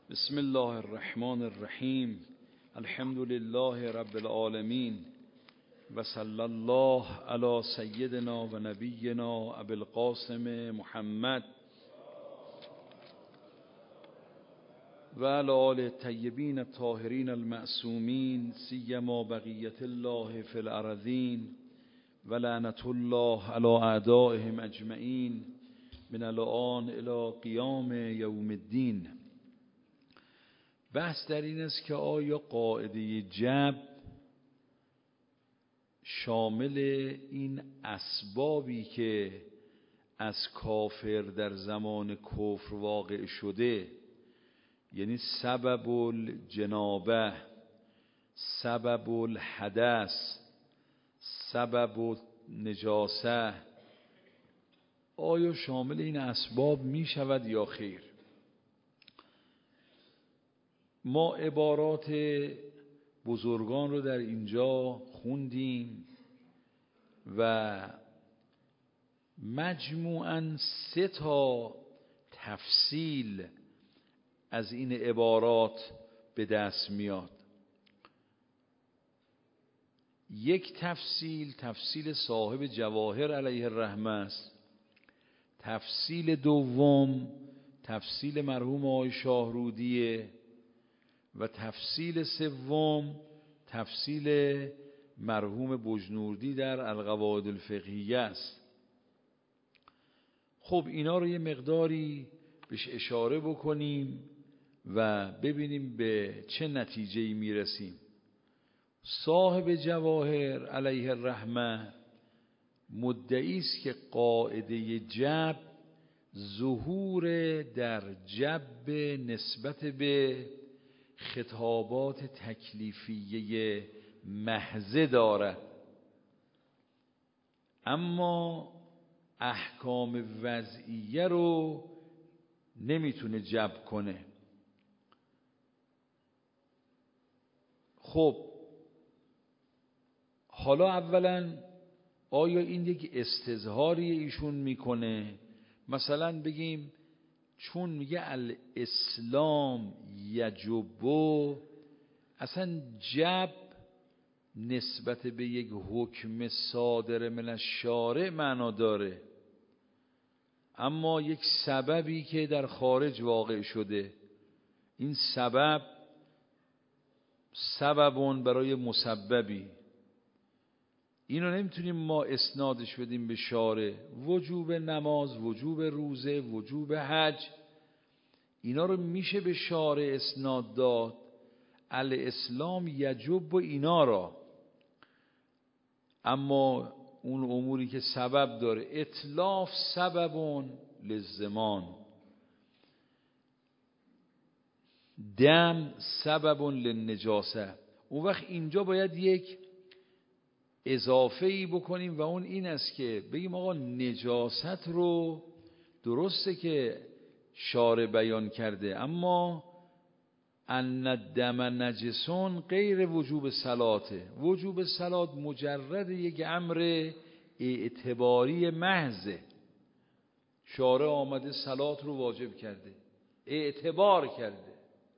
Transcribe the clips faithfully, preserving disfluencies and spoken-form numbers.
بسم الله الرحمن الرحیم. الحمد لله رب العالمین و صلی الله علی سیدنا و نبینا ابی القاسم محمد و علی آل الطیبین الطاهرین المعصومین سیما بقیت الله فی الارضین و لعنت الله علی اعدائهم اجمعین من الآن الی قیام یوم الدین. بحث در این است که آیا قاعده جبر شامل این اسبابی که از کافر در زمان کفر واقع شده، یعنی سبب الجنابه، سبب الحدث، سبب نجاسه، آیا شامل این اسباب می شود یا خیر؟ ما عبارات بزرگان رو در اینجا خوندیم و مجموعاً سه تا تفصیل از این عبارات به دست میاد. یک تفصیل تفصیل صاحب جواهر علیه الرحمه است. تفصیل دوم تفصیل مرحوم آقای شاهرودیه و تفصیل سوم تفصیل مرحوم بجنوردی در القواعد الفقهیه است. خب اینا رو یه مقداری بهش اشاره بکنیم و ببینیم به چه نتیجه‌ای میرسیم. صاحب جواهر علیه الرحمه مدعی است که قاعده جبر ظهور در جبر نسبت به خطابات تکلیفیه محضه دارد، اما احکام وضعیه رو نمیتونه جبر کنه. خب حالا اولا آیا این یک استظهاری ایشون میکنه؟ مثلا بگیم چون میگه الاسلام یجب، اصلا جب نسبت به یک حکم صادر من الشارع معنا داره، اما یک سببی که در خارج واقع شده، این سبب سببون برای مسببی، اینو نمیتونیم ما اسنادش بدیم به شارع. وجوب نماز، وجوب روزه، وجوب حج، اینا رو میشه به شارع اسناد داد. الاسلام یجب و اینا را، اما اون اموری که سبب داره، اتلاف سببون للزمان، دم سببون للنجاسه. اون وقت اینجا باید یک اضافه ای بکنیم و اون این است که بگیم آقا نجاست رو درسته که شارع بیان کرده، اما ان الدم نجسون غیر وجوب صلاته. وجوب صلات مجرد یک امر اعتباری محضه، شارع آمده صلات رو واجب کرده، اعتبار کرده،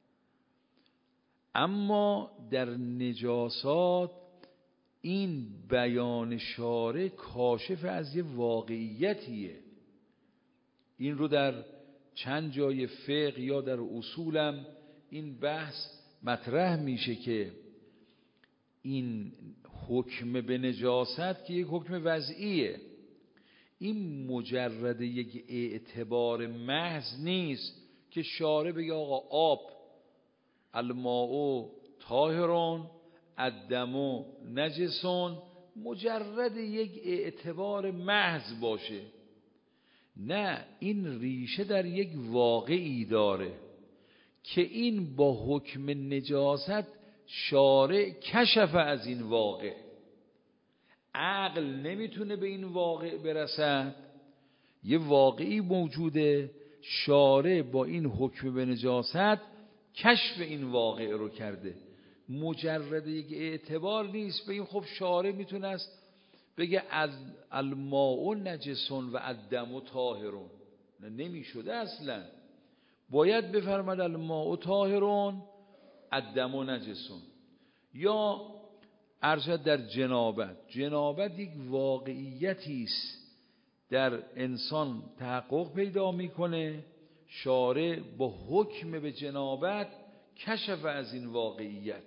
اما در نجاسات این بیان شارع کاشف از یه واقعیتیه. این رو در چند جای فقه یا در اصولم این بحث مطرح میشه که این حکم به نجاست که یک حکم وضعیه، این مجرد یک اعتبار محض نیست که شارع بگه آقا آب الماء طاهرون الدم نجسون، مجرد یک اعتبار محض باشه. نه، این ریشه در یک واقعی داره که این با حکم نجاست شارع کشف از این واقع. عقل نمیتونه به این واقع برسد، یه واقعی موجوده، شارع با این حکم به نجاست کشف این واقع رو کرده، مجرد یک اعتبار نیست. بگیم خب شارع میتونه است بگه از الماء نجسون و الدم طاهرون، نه نمیشده اصلا. باید بفرماد الماء طاهرون الدم نجسون. یا ارشد در جنابت، جنابت یک واقعیتی است در انسان تحقق پیدا میکنه، شارع با حکم به جنابت کشف از این واقعیت.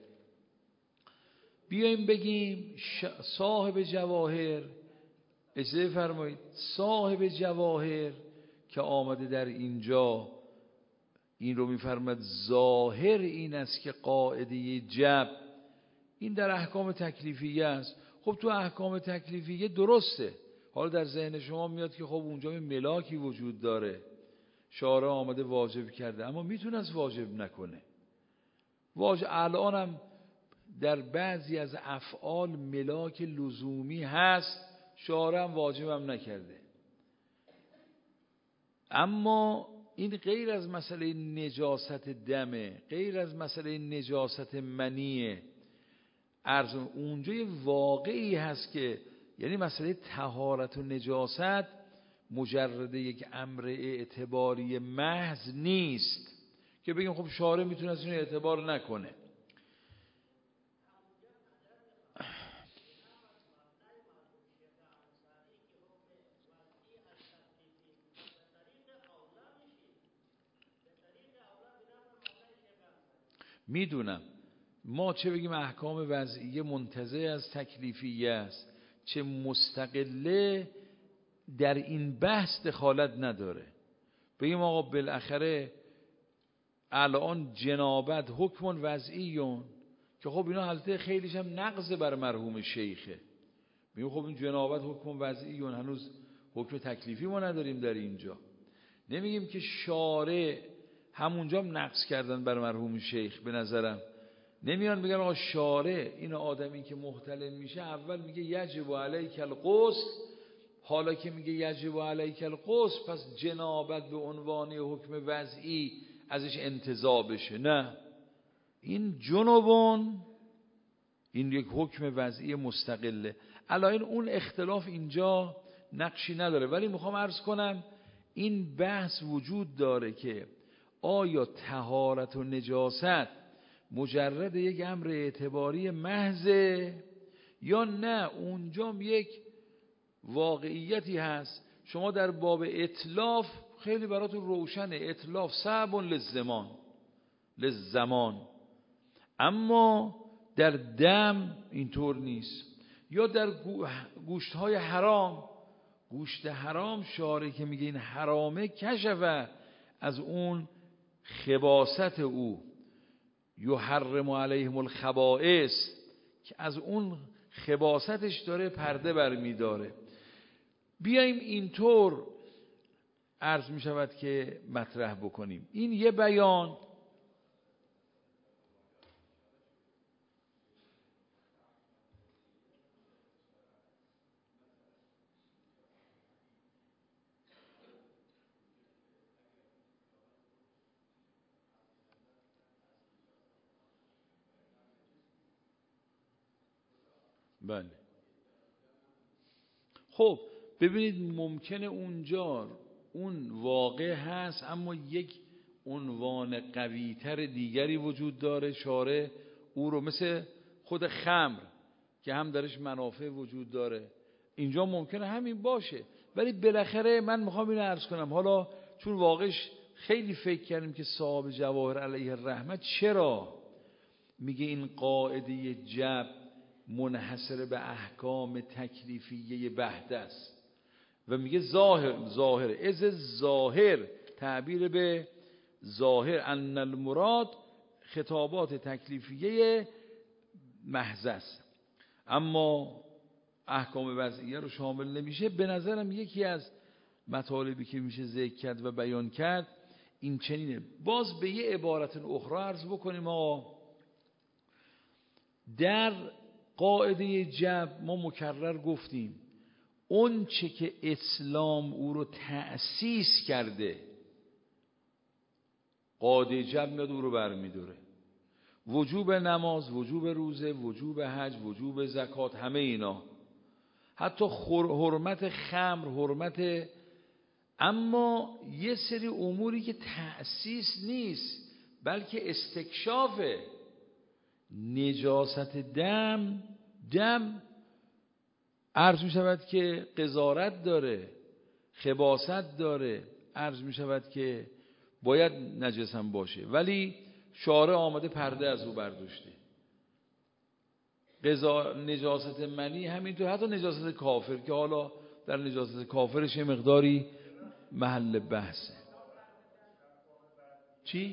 بیایم بگیم صاحب جواهر، اجازه فرمایید، صاحب جواهر که آمده در اینجا این رو میفرماد ظاهر این است که قاعده جب این در احکام تکلیفیه است. خب تو احکام تکلیفیه درسته، حالا در ذهن شما میاد که خب اونجا ملاکی وجود داره، شارع آمده واجب کرده، اما میتونست واجب نکنه. واجب الان هم در بعضی از افعال ملاک لزومی هست، شارع هم واجب هم نکرده. اما این غیر از مسئله نجاست دمه، غیر از مسئله نجاست منیه، عرض اونجا یه واقعی هست که یعنی مسئله طهارت و نجاست مجرد یک امر اعتباری محض نیست که بگیم خب شارع میتونه از این اعتبار نکنه. میدونم ما چه بگیم احکام وضعیه منتزع از تکلیفیه است، چه مستقله در این بحث دخالت نداره. بگیم آقا بالاخره الان جنابت حکم وضعیون که خب اینا حالته خیلیش هم نقض بر مرحوم شیخه. بگیم خب این جنابت حکم وضعیون، هنوز حکم تکلیفی ما نداریم در اینجا. نمیگیم که شارع همونجا هم نقض کردن بر مرحوم شیخ. به نظرم نمیان بگن آقا شارع این آدمی که محتلم میشه اول میگه یجب علیک الغسل، حالا که میگه یجب علیک الغسل پس جنابت به عنوان حکم وضعی ازش انتزاع بشه. نه، این جنوبون این یک حکم وضعی مستقله. الان اون اختلاف اینجا نقشی نداره، ولی میخوام عرض کنم این بحث وجود داره که آیا طهارت و نجاست مجرد یک امر اعتباری محضه یا نه اونجا یک واقعیتی هست. شما در باب اتلاف خیلی براتون روشنه، اتلاف صعب للزمان للزمان، اما در دم اینطور نیست. یا در گوشت های حرام، گوشت حرام شارع که میگه این حرامه کشف از اون خباثت او، یحرم علیهم الخبائث، که از اون خباثتش داره پرده برمی داره. بیاییم اینطور عرض می شود که مطرح بکنیم. این یه بیان. بله خب ببینید ممکنه اونجا اون واقع هست اما یک عنوان قویتر دیگری وجود داره، شارع او رو مثل خود خمر که هم درش منافع وجود داره، اینجا ممکنه همین باشه. ولی بالاخره من میخوام اینو عرض کنم، حالا چون واقعش خیلی فکر کردیم که صاحب جواهر علیه الرحمه چرا میگه این قاعده جب منحصر به احکام تکلیفیه بحث است و میگه ظاهر ظاهر از ظاهر تعبیر به ظاهر ان المراد خطابات تکلیفیه محض است اما احکام وضعیه رو شامل نمیشه. به نظرم یکی از مطالبی که میشه ذکر کرد و بیان کرد این چنینه. باز به یه عبارت اخرى عرض بکنیم آقا، در قاعده جب ما مکرر گفتیم اون چه که اسلام او رو تأسیس کرده، قاعده جب میاد او رو برمیداره. وجوب نماز، وجوب روزه، وجوب حج، وجوب زکات، همه اینا، حتی حرمت خمر، حرمت اما یه سری اموری که تأسیس نیست بلکه استکشافه. نجاست دم، دم عرض می شود که قذارت داره، خباثت داره، عرض می شود که باید نجس هم باشه، ولی شارع آمده پرده از او برداشته. قضا نجاست منی همینطور، حتی نجاست کافر که حالا در نجاست کافرش یه مقداری محل بحثه. چی؟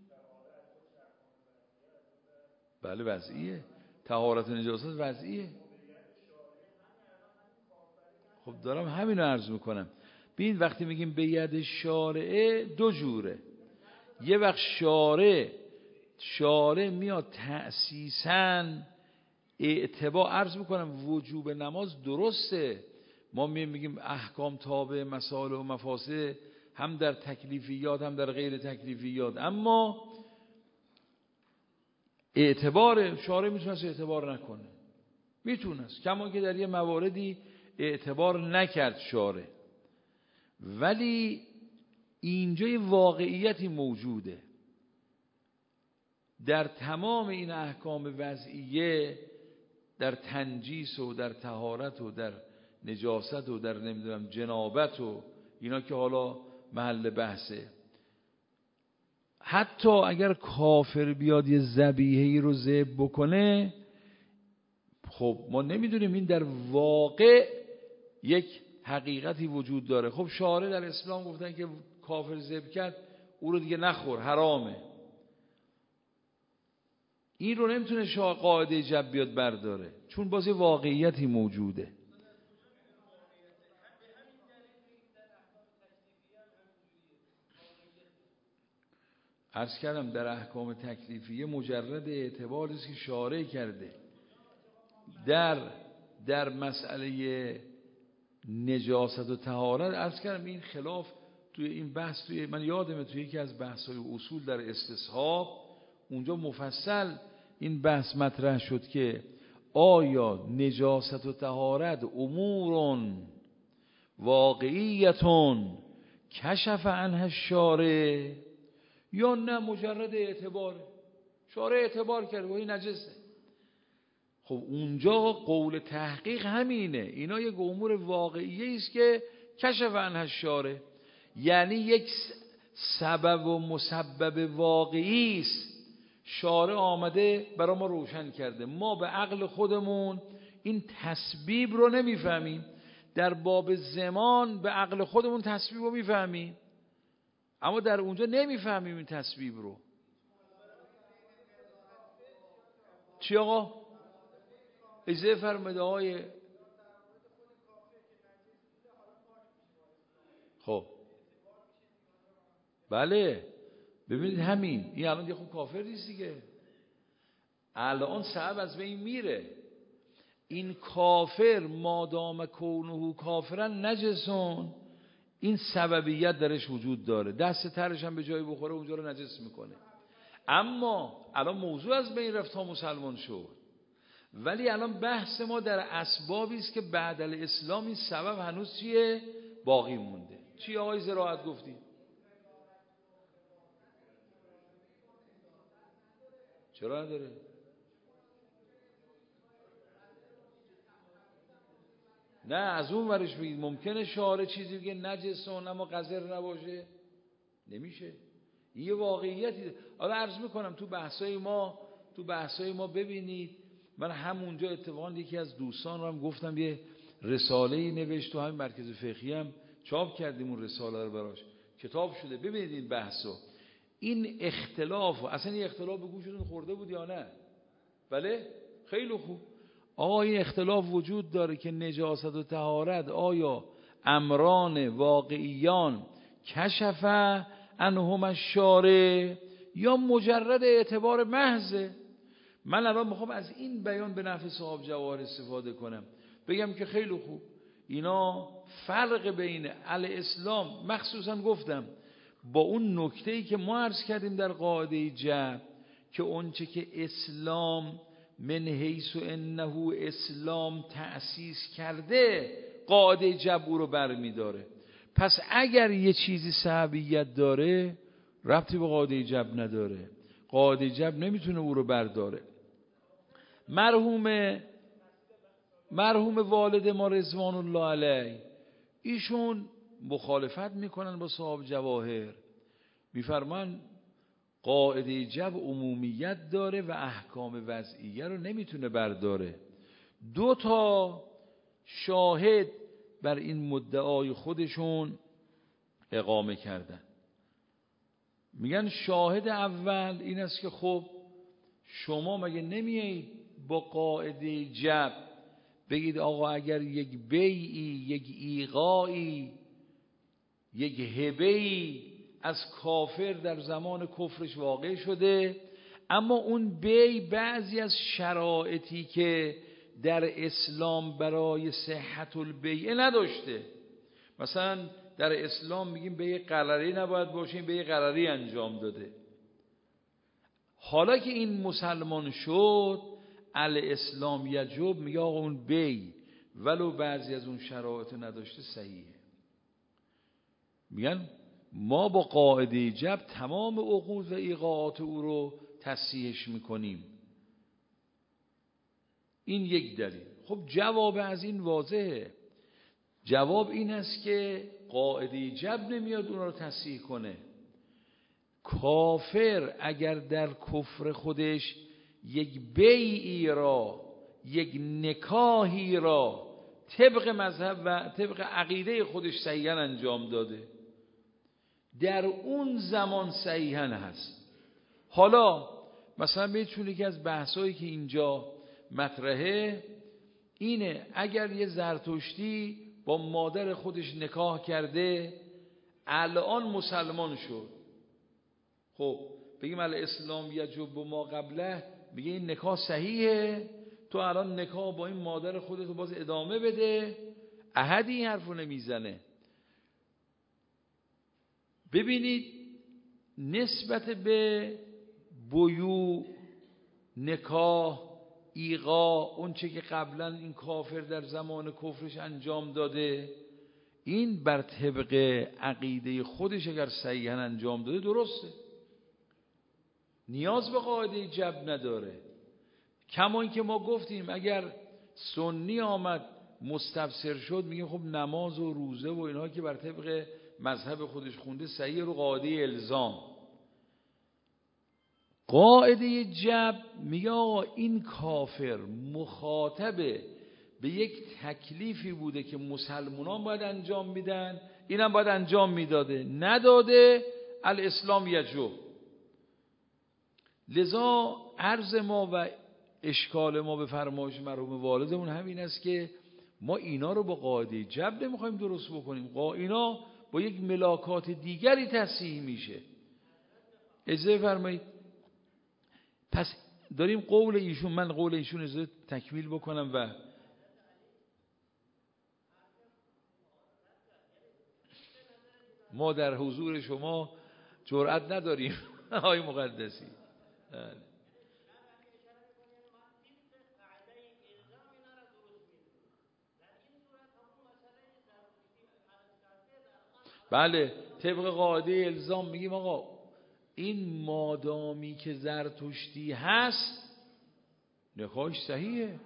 بله وضعیه، طهارت نجاست وضعیه. خب دارم همین رو عرض میکنم. ببین وقتی میگیم به ید شارعه دو جوره. یه وقت شارع شارع میاد تأسیساً اعتبار، عرض میکنم وجوب نماز درسته، ما میگیم احکام تابع مسائل و مفاسد هم در تکلیفیات هم در غیر تکلیفیات، اما اعتبار شارع میتونست اعتبار نکنه، میتونست، کما که در یه مواردی اعتبار نکرد شارع. ولی اینجا یه واقعیتی موجوده در تمام این احکام وضعیه، در تنجیس و در طهارت و در نجاست و در نمیدونم جنابت و اینا که حالا محل بحثه. حتی اگر کافر بیاد یه ذبیحه‌ای رو ذبح بکنه، خب ما نمیدونیم این در واقع یک حقیقتی وجود داره. خب شارع در اسلام گفتن که کافر ذبح کرد او رو دیگه نخور، حرامه. این رو نمیتونه شاه قاعده جب بیاد برداره، چون بازی واقعیتی موجوده. عرض کردم در احکام تکلیفیه مجرد اعتباری است که شارع کرده. در در مسئله نجاست و طهارت عرض کردم این خلاف توی این بحث، توی من یادمه توی یکی از بحث‌های اصول در استصحاب اونجا مفصل این بحث مطرح شد که آیا نجاست و طهارت امورون واقعیتون کشف عنها الشارع یا نه مجرد اعتبار، شارع اعتبار کرده و این نجسه. خب اونجا قول تحقیق همینه، اینا یک امور واقعیه است که کشف عنها الشارع، یعنی یک سبب و مسبب واقعی است، شارع آمده برای ما روشن کرده. ما به عقل خودمون این تسبیب رو نمیفهمیم، در باب زمان به عقل خودمون تسبیب رو میفهمیم، اما در اونجا نمیفهمیم این تسبیب رو. چی آقا؟ اجازه فرموده های خب بله ببینید همین این الان دیگه خب کافر نیست دیگه، الان صعب از بین میره. این کافر مادام کونه کافرن نجسون، این سببیت درش وجود داره، دست ترش هم به جایی بخوره اونجا رو نجس میکنه. اما الان موضوع از بین رفت تا مسلمان شد، ولی الان بحث ما در اسبابی است که بعد الاسلام این سبب هنوز چیه؟ باقی مونده. چی آقای زراعت گفتی؟ چرا نداره؟ نه از اون ورش بگید ممکنه شارع چیزی بگه نجسون اما قذر نباشه، نمیشه. این یه واقعیتی. حالا عرض میکنم تو بحثای ما تو بحثای ما ببینید، من همونجا اتفاقا یکی از دوستان رو هم گفتم یه رساله‌ای نوشت، تو همین مرکز فقهی هم چاپ کردیم اون رساله رو براش، کتاب شده. ببینید این بحثو، این اختلاف، اصلا این اختلاف به گوشتون خورده بود یا نه؟ بله خیلی خوب. آقا این اختلاف وجود داره که نجاست و طهارت آیا امران واقعیان کشف عنهم الشارع یا مجرد اعتبار محضه. من الان میخوام از این بیان به نفع صاحب جواهر استفاده کنم، بگم که خیلی خوب اینا فرق بین الاسلام، مخصوصا گفتم با اون نکته‌ای که ما عرض کردیم در قاعده جبر که اونچه که اسلام من حیث انه اسلام تأسیس کرده قاعده جبر رو برمی داره. پس اگر یه چیزی سببیت داره ربطی به قاعده جبر نداره، قاعده جبر نمیتونه او رو برداره. مرحوم مرحوم والد ما رضوان الله علیه ایشون مخالفت میکنن با صاحب جواهر، میفرمان قاعده جبر عمومیت داره و احکام وضعیه رو نمیتونه برداره. دو تا شاهد بر این مدعای خودشون اقامه کردن. میگن شاهد اول این است که خب شما مگه نمیایید با قاعده جبر بگید آقا اگر یک بیعی، یک ایقاعی، یک هبه‌ای از کافر در زمان کفرش واقع شده، اما اون بی بعضی از شرایطی که در اسلام برای صحت البیع نداشته، مثلا در اسلام میگیم بیع غرری نباید باشه، بیع غرری انجام داده. حالا که این مسلمان شد الاسلام یجب، میگه آقا اون بیع ولو بعضی از اون شرایط نداشته صحیحه. میگن ما با قاعده جبر تمام عقود و ایقاعات او رو تصحیحش میکنیم. این یک دلیل. خب جواب از این واضحه. جواب این است که قاعده جبر نمیاد اون رو تصحیح کنه. کافر اگر در کفر خودش یک بیعی را، یک نکاحی را طبق مذهب و طبق عقیده خودش صحیحاً انجام داده، در اون زمان صحیحاً هست. حالا مثلا میتونه که از بحثایی که اینجا مطرحه اینه اگر یه زرتشتی با مادر خودش نکاح کرده الان مسلمان شد، خب بگیم الاسلام یجب ما قبله، میگه این نکاح صحیحه، تو الان نکاح با این مادر خودت باز ادامه بده. احدی این حرفو نمیزنه. ببینید نسبت به بیوع، نکاح، ایقا، اون چه که قبلا این کافر در زمان کفرش انجام داده، این بر طبق عقیده خودش اگر صحیحاً انجام داده درسته، نیاز به قاعده جبر نداره. کما اینکه ما گفتیم اگر سنی آمد مستفسر شد میگیم خب نماز و روزه و اینها که بر طبق مذهب خودش خونده صحیح رو قاعده الزام. قاعده جبر میگه آقا این کافر مخاطب به یک تکلیفی بوده که مسلمانان باید انجام میدن، اینم باید انجام میداده، نداده الاسلام یجب. لذا عرض ما و اشکال ما به فرمایش مرحوم والدمون همین است که ما اینا رو با قاعده جبر نمیخوایم درست بکنیم، قا اینا با یک ملاکات دیگری تصحیح میشه. اجازه فرمایید پس داریم قول ایشون، من قول ایشون اجازه تکمیل بکنم و ما در حضور شما جرأت نداریم آقای مقدسی. بله طبق قاعده الزام میگیم آقا این مادامی که زرتشتی هست نکاحش صحیحه.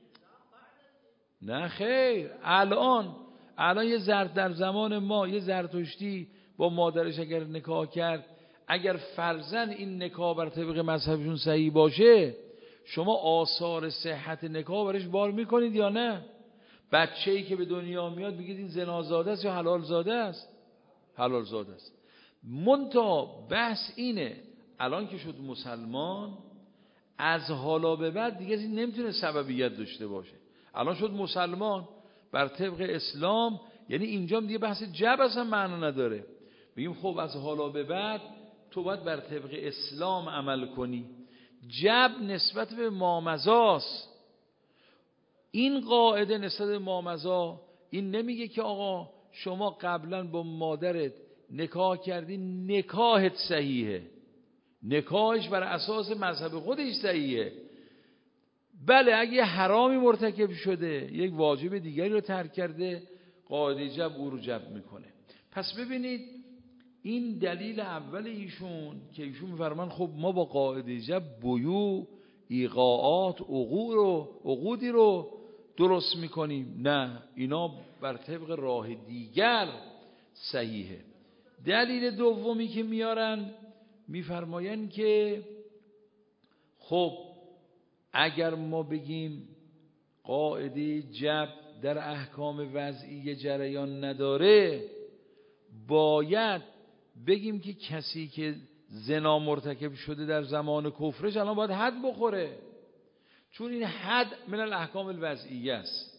نه خیر، الان الان یه زرد در زمان ما یه زرتشتی با مادرش اگر نکاح کرد، اگر فرضاً این نکاح بر طبق مذهبشون صحیح باشه، شما آثار صحت نکاح برش بار میکنید یا نه؟ بچه‌ای که به دنیا میاد میگید این زنازاده است یا حلال زاده است؟ حلال زاده است. منتها بحث اینه الان که شد مسلمان، از حالا به بعد دیگه این نمیتونه سببیت داشته باشه. الان شد مسلمان بر طبق اسلام، یعنی اینجا دیگه بحث جبر اصلا معنا نداره. میگیم خب از حالا به بعد تو باید بر طبق اسلام عمل کنی. جبر نسبت به مامضاست. این قاعده نسبت به مامضا این نمیگه که آقا شما قبلا با مادرت نکاح کردی نکاحت صحیحه، نکاحش بر اساس مذهب خودش صحیحه. بله اگه حرامی مرتکب شده، یک واجب دیگری رو ترک کرده، قاعده جبر او رو جبر میکنه. پس ببینید این دلیل اول ایشون که ایشون می‌فرمان خب ما با قاعده جب بیوع، ایقاعات، عقود رو عقودی رو درست میکنیم. نه، اینا بر طبق راه دیگر صحیحه. دلیل دومی که میارن میفرمایند که خب اگر ما بگیم قاعده جب در احکام وضعی جریان نداره، باید بگیم که کسی که زنا مرتکب شده در زمان کفرش الان باید حد بخوره، چون این حد من الاحکام الوضعیه است.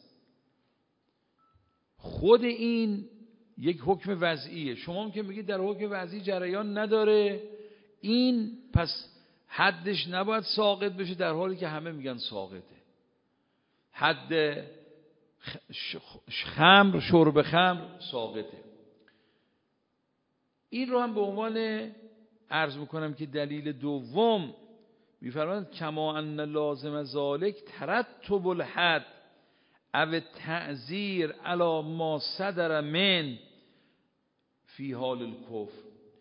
خود این یک حکم وضعیه، شما هم که میگید در حکم وضعی جریان نداره، این پس حدش نباید ساقط بشه، در حالی که همه میگن ساقطه. حد خمر، شرب خمر ساقطه. این رو هم به عنوان عرض میکنم که دلیل دوم میفرماید کما ان لازم ذالک ترتب الحد او تعزیر علی ما صدر من فی حال الکفر.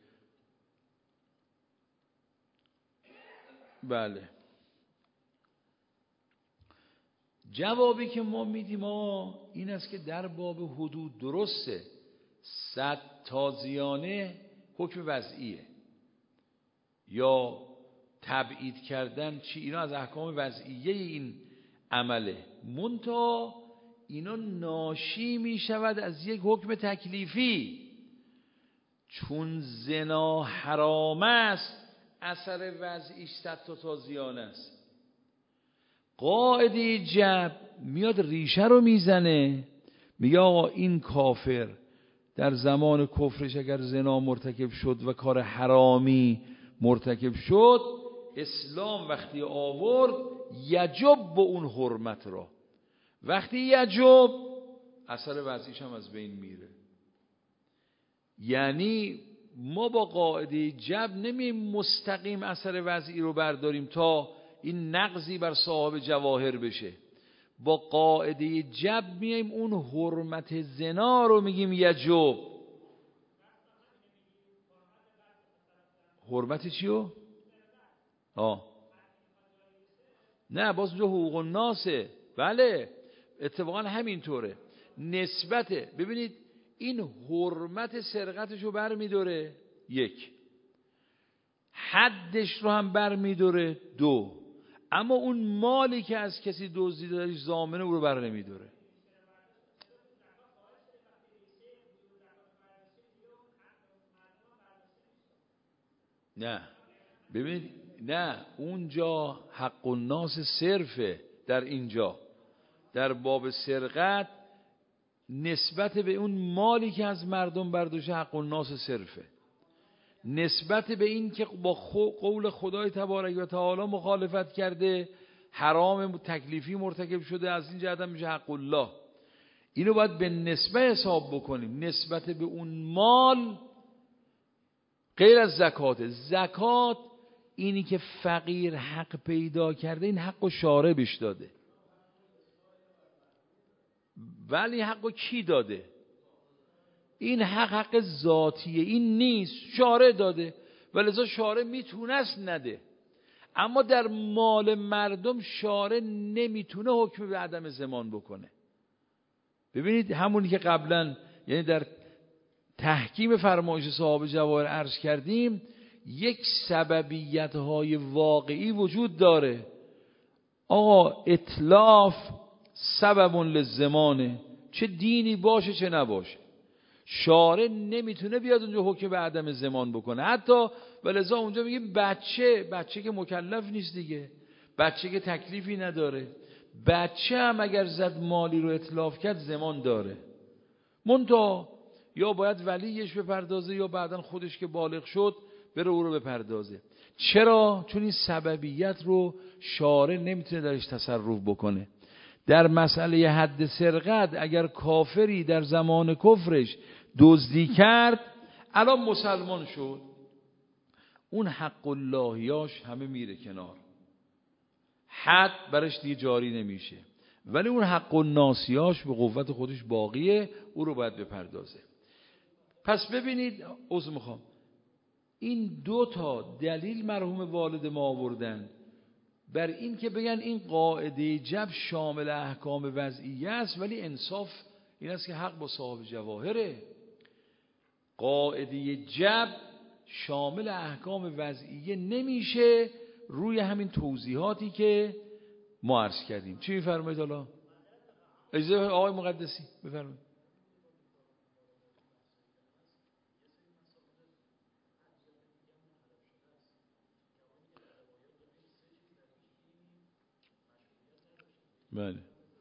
بله، جوابی که ما میدیم ما این است که در باب حدود درسته، صد تازیانه حکم وضعیه یا تبعید کردن چی، اینا از احکام وضعیه این عمله، منتها اینا ناشی می شود از یک حکم تکلیفی. چون زنا حرام است، اثر وضعیش صد تا تازیانه است. قاعده جب میاد ریشه رو میزنه، میگه آقا این کافر در زمان کفرش اگر زنا مرتکب شد و کار حرامی مرتکب شد، اسلام وقتی آورد یجب به اون حرمت را، وقتی یجب اثر وضعیش هم از بین میره. یعنی ما با قاعده جب نمیم مستقیم اثر وضعی رو برداریم تا این نقضی بر صاحب جواهر بشه، با قاعده جب میایم اون حرمت زنا رو میگیم یجب. حرمت چیو؟ آه نه، باز اونجا حقوق الناسه. بله اتفاقا همینطوره. نسبته، ببینید این حرمت سرقتشو بر میداره، یک، حدش رو هم بر میداره، دو، اما اون مالی که از کسی دزدیده دارش ضامنه او رو بر نمیداره. نه ببینید، نه اونجا حق الناس صرفه. در اینجا در باب سرقت نسبت به اون مالی که از مردم برداشته حق الناس صرفه، نسبت به این که با قول خدای تبارک و تعالی مخالفت کرده، حرام تکلیفی مرتکب شده، از این جهت هم میشه حق الله. اینو باید به نسبت حساب بکنیم. نسبت به اون مال غیر از زکات. زکات اینی که فقیر حق پیدا کرده، این حق و شارع بهش داده. ولی حق و کی داده؟ این حق حق ذاتیه، این نیست، شارع داده، ولذا شارع میتونست نده. اما در مال مردم شارع نمیتونه حکم به عدم ضمان بکنه. ببینید همونی که قبلا یعنی در تحکیم فرمایش صاحب جواهر عرض کردیم، یک سببیت های واقعی وجود داره. آقا اتلاف سبب للزمانه، چه دینی باشه چه نباشه، شارع نمیتونه بیاد اونجا حکم به عدم ضمان بکنه. حتی ولذا اونجا میگیم بچه بچه که مکلف نیست دیگه، بچه که تکلیفی نداره، بچه هم اگر زد مالی رو اتلاف کرد ضمان داره، منتها یا باید ولیش بپردازه یا بعداً خودش که بالغ شد بره او رو بپردازه. چرا؟ چون این سببیت رو شارع نمیتونه درش تصرف بکنه. در مسئله حد سرقت اگر کافری در زمان کفرش دزدی کرد، الان مسلمان شد، اون حق اللهیاش همه میره کنار، حد برش دیگه جاری نمیشه، ولی اون حق الناسیاش به قوت خودش باقیه، او رو باید بپردازه. پس ببینید، عذر میخوام، این دو تا دلیل مرحوم والد ما آوردن بر این که بگن این قاعده جبر شامل احکام وضعیه است، ولی انصاف این است که حق با صاحب جواهره. قاعده جبر شامل احکام وضعیه نمیشه روی همین توضیحاتی که ما عرض کردیم. چی میفرمایید حالا؟ اجازه آقای مقدسی بفرمایید. بله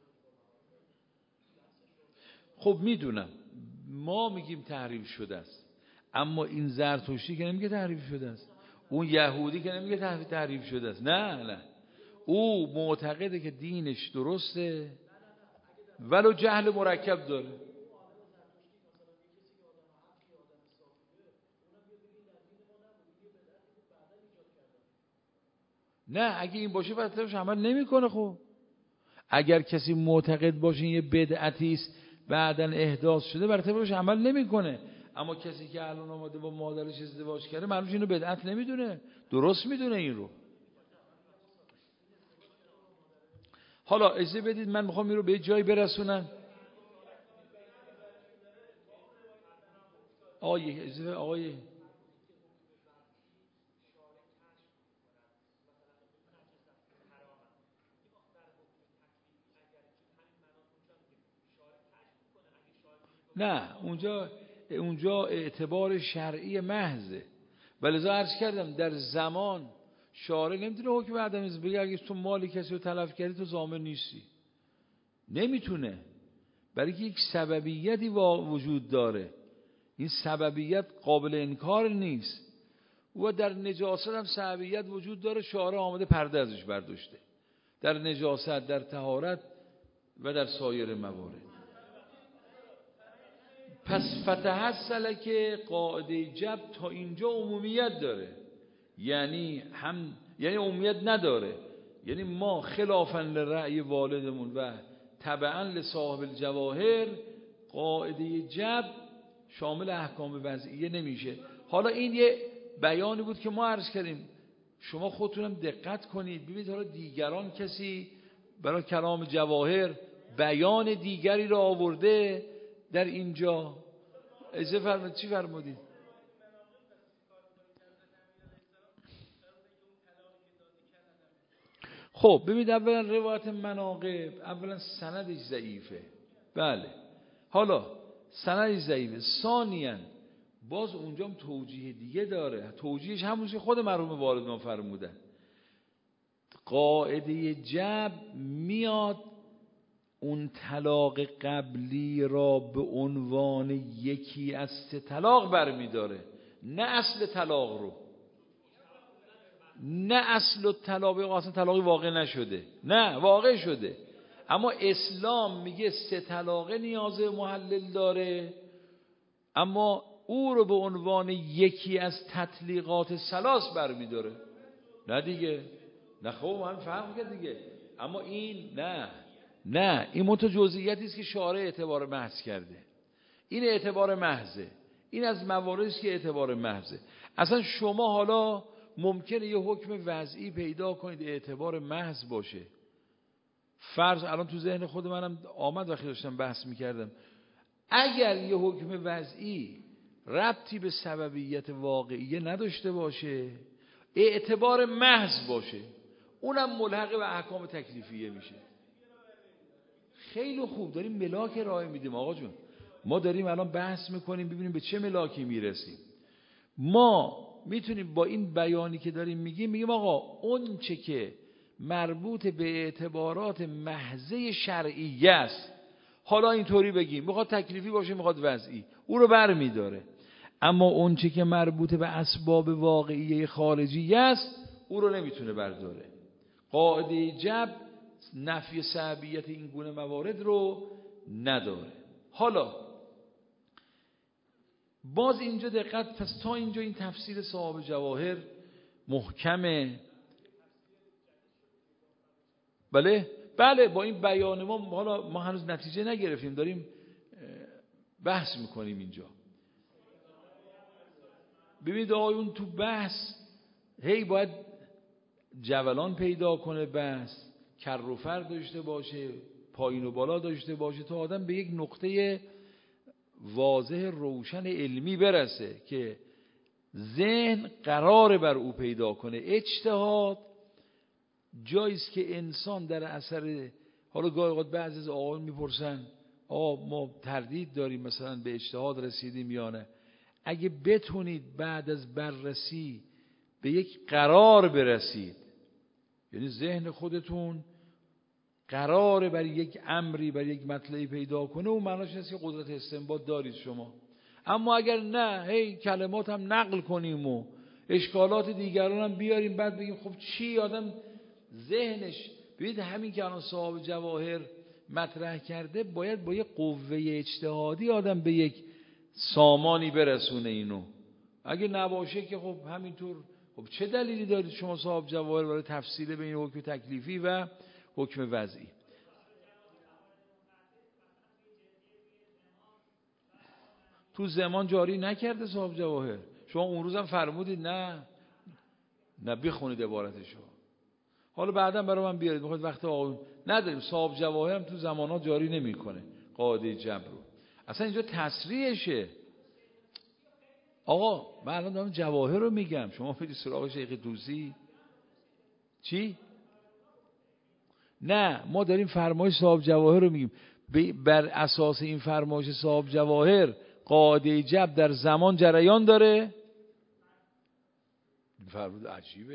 خب میدونم ما میگیم تحریف شده است، اما این زرتشتی که نمیگه تحریف شده است، اون یهودی که نمیگه تحریف شده است. نه نه، او معتقده که دینش درسته ولو جهل مرکب داره. نه اگه این باشه بر طرفش عمل نمیکنه. خب اگر کسی معتقد باشه یه بدعتی است بعداً احداث شده بر طرفش عمل نمیکنه، اما کسی که الان اومده با مادرش ازدواج کرده معلومه اینو بدعت نمیدونه، درست میدونه این رو. حالا اجازه بدید من میخوام این رو به جایی برسونم. آقای اجازه آقای نه اونجا اونجا اعتبار شرعی محضه، ولذا عرض کردم در زمان شارع نمیتونه حکم عدم ازدواج بگه اگه تو مال کسی رو تلف کردی تو ضامن نیستی، نمیتونه، برای که یک سببیتی وجود داره، این سببیت قابل انکار نیست. و در نجاست هم سببیت وجود داره، شارع آمده پرده ازش برداشته، در نجاست، در طهارت و در سایر موارد. پس فتحصل که قاعده جبر تا اینجا عمومیت داره، یعنی هم یعنی عمومیت نداره، یعنی ما خلافاً لرأی والدمون و تبعاً لصاحب الجواهر قاعده جبر شامل احکام وضعیه نمیشه. حالا این یه بیانی بود که ما عرض کردیم، شما خودتونم دقت کنید ببینید حالا دیگران کسی برای کلام جواهر بیان دیگری را آورده در اینجا. اجازه فرمودید چی فرمودید؟ خب ببینید اولا روایت مناقب اولا سندش ضعیفه، بله حالا سندش ضعیفه، ثانیاً باز اونجا هم توجیه دیگه داره، توجیهش همون که خود مرحوم والد ما فرمودن. قاعده جبر میاد اون طلاق قبلی را به عنوان یکی از سه طلاق برمیداره، نه اصل طلاق رو، نه اصل طلاق اصلا طلاقی واقع نشده، نه واقع شده، اما اسلام میگه سه طلاقه نیاز محلل داره، اما او رو به عنوان یکی از تطلیقات ثلاث برمیداره. نه دیگه، نه خب من فهم کرد دیگه، اما این نه نه این منتها جزئیاتی است که شارع اعتبار محض کرده، این اعتبار محضه، این از مواردی است که اعتبار محضه. اصلا شما حالا ممکنه یه حکم وضعی پیدا کنید اعتبار محض باشه، فرض الان تو ذهن خود منم آمد وقتی داشتم بحث میکردم، اگر یه حکم وضعی ربطی به سببیت واقعیه نداشته باشه اعتبار محض باشه، اونم ملحق به احکام تکلیفیه میشه. خیلی خوب، داریم ملاک راه میدیم آقا جون، ما داریم الان بحث میکنیم ببینیم به چه ملاکی میرسیم. ما میتونیم با این بیانی که داریم میگیم میگیم آقا اون چه که مربوط به اعتبارات محضه شرعیه است، حالا اینطوری بگیم میخواد تکلیفی باشه میخواد وضعی، او رو بر میداره، اما اون چه که مربوط به اسباب واقعیه خارجی است او رو نمیتونه برداره. قاعده جبر نفی سببیت این گونه موارد رو نداره. حالا باز اینجا دقت، پس تا اینجا این تفسیر صاحب جواهر محکمه. بله بله با این بیان ما حالا ما هنوز نتیجه نگرفتیم، داریم بحث میکنیم اینجا. ببینید آقایون تو بحث هی باید جولان پیدا کنه، بحث کر و فر داشته باشه، پایین و بالا داشته باشه تا آدم به یک نقطه واضح روشن علمی برسه که ذهن قرار بر او پیدا کنه. اجتهاد جاییست که انسان در اثر، حالا گاهی اوقات بعضی از آقایون میپرسن آقا ما تردید داریم مثلا به اجتهاد رسیدیم یا نه. اگه بتونید بعد از بررسی به یک قرار برسید، یعنی ذهن خودتون قرار بر یک امری، بر یک مطلبی پیدا کنه، اون معناش نیست که قدرت استنباط دارید شما. اما اگر نه هی کلمات هم نقل کنیم و اشکالات دیگران هم بیاریم بعد بگیم خب چی، آدم ذهنش، ببینید همین که الان صاحب جواهر مطرح کرده باید با یک قوه اجتهادی آدم به یک سامانی برسونه اینو. اگه نباشه که خب همینطور، خب چه دلیلی دارید شما صاحب جواهر برای تفصیل بین حکم تکلیفی و حکم وضعی؟ تو زمان جاری نکرده صاحب جواهر. شما اون روزم فرمودید نه نه بخونید عبارتشو، حالا بعدا برای من بیارید، میخواید وقت آقایون نداریم. صاحب جواهر هم تو زمانات جاری نمیکنه قاعده جبر رو، اصلا اینجا تصریحشه. آقا من الان دارم جواهر رو میگم، شما میدید سراغ شیخ طوسی چی؟ نه ما داریم فرمایش صاحب جواهر رو میگیم. بر اساس این فرمایش صاحب جواهر قاعده جبر در زمان جریان داره. فرمود عجیبه.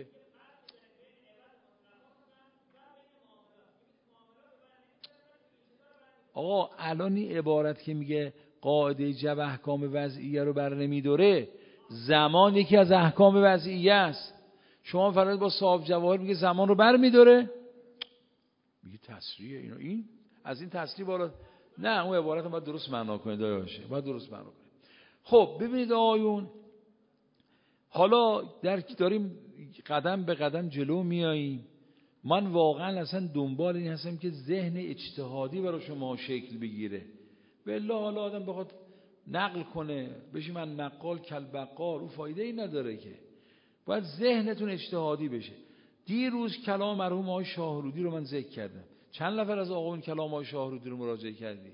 آقا الان این عبارت که میگه قاعده جبر احکام وضعیه رو بر نمیداره، زمان یکی از احکام وضعیه است. شما فرض با صاحب جواهر میگه زمان رو بر میداره، میگه تصریح اینو، این از این تصریح بالا. نه اون عبارت رو باید درست معنا کنید دایاشه، باید درست معنا کنید. خب ببینید آقایون، حالا در داریم قدم به قدم جلو میاییم. من واقعا اصلا دنبال این هستم که ذهن اجتهادی برای شما شکل بگیره. بالله حالا آدم بخواد نقل کنه بشی من نقال کل بقال، او فایده ای نداره که. باید ذهنتون اجتهادی بشه. دیروز کلام مرحوم آقای شاهرودی رو من ذکر کردم. چند نفر از آقایون کلام آقای شاهرودی رو مراجعه کردی؟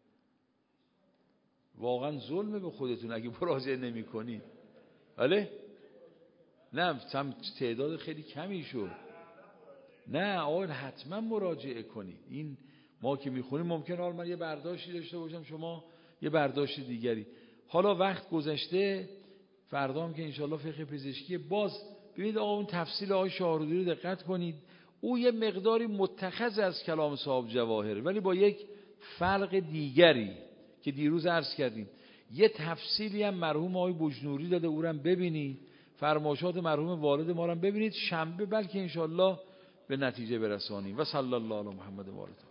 واقعا ظلمه به خودتون اگه مراجعه نمی کنید. بله؟ نه تعداد خیلی کمی شد. نه آقایون حتما مراجعه کنید. این ما که میخونیم ممکنه حالا من یه برداشتی داشته باشم شما یه برداشت دیگری. حالا وقت گذشته، فردا هم که انشالله فقه پزشکی باز ببینید آقا اون تفصیل آقای شاهرودی رو دقت کنید. او یه مقداری متخذ از کلام صاحب جواهر، ولی با یک فرق دیگری که دیروز عرض کردیم. یه تفصیلی هم مرحوم آقای بجنوری داده، او رو هم ببینید. فرمایشات مرحوم والد ما رو هم ببینید. شنبه بلکه انشالله به نتیجه برسانیم. و صلی الله علی محمد و آله.